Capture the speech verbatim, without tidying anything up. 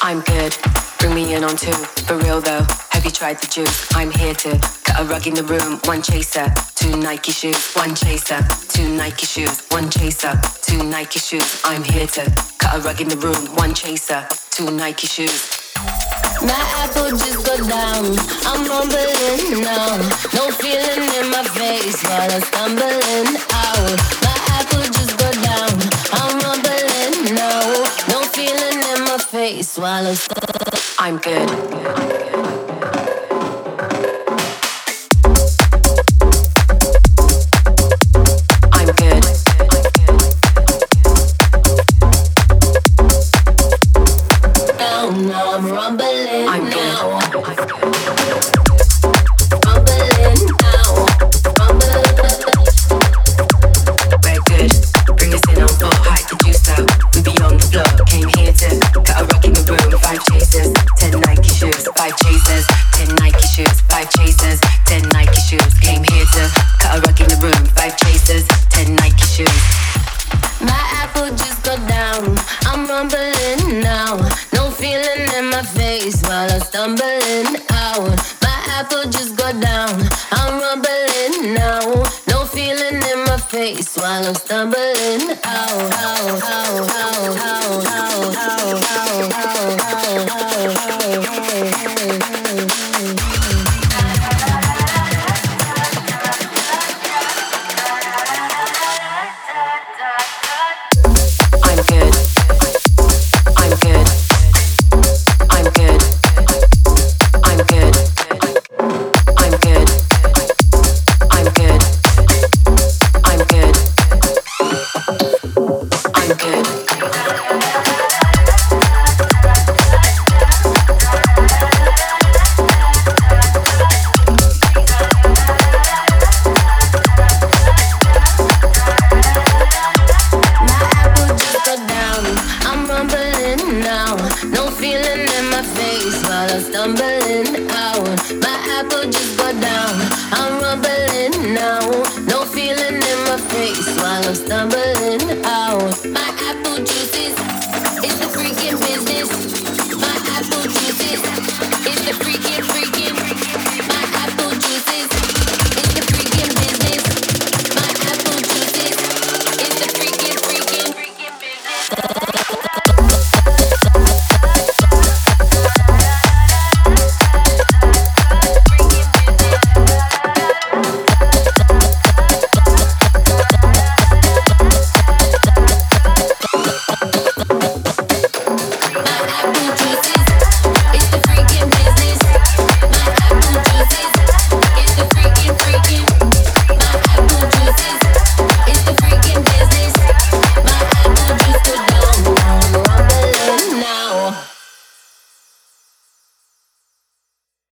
I'm good. Bring me in on two. For real though, have you tried the juice? I'm here to cut a rug in the room. One chaser, two Nike shoes. One chaser, two Nike shoes. One chaser, two Nike shoes. I'm here to cut a rug in the room. One chaser, two Nike shoes. My apple just go down. I'm rumbling now. No feeling in my face while I'm stumbling out. My apple just go down. I'm rumbling now. No feeling in my face while I'm stumbling. I'm good. I'm good. Down now, I'm rumbling I'm good. now. Rumbling now. Rumbling. We're good. Bring us in on four. Hide the juice out. We be on the floor. Came here to cut a rug in the room. Five chasers, ten Nike shoes. Five chasers, ten Nike shoes. Five chasers, ten Nike shoes. Came here to cut a rug in the room. Five chasers, ten Nike shoes. My apple just go down. I'm rumbling now. No feeling in my face while I'm stumbling out. My apple just go down. I'm rumbling now. No feeling in my face while I'm stumbling out. Out, out, out, out, out, out, out, out, out, out. I'm good. I'm good. I'm good. I'm good. I'm good. I'm good. I'm good. I'm good. My apple just go down. I'm rumbling now. No feeling in my face while I'm stumbling out. My apple just go down. I'm rumbling now. No feeling in my face while I'm stumbling out. My apple juices, it's the freaking business. My apple juices, it's the freaking freaking. My apple juices, it's the freaking business. My apple juices, it's the freaking freaking freaking business. My apple juices.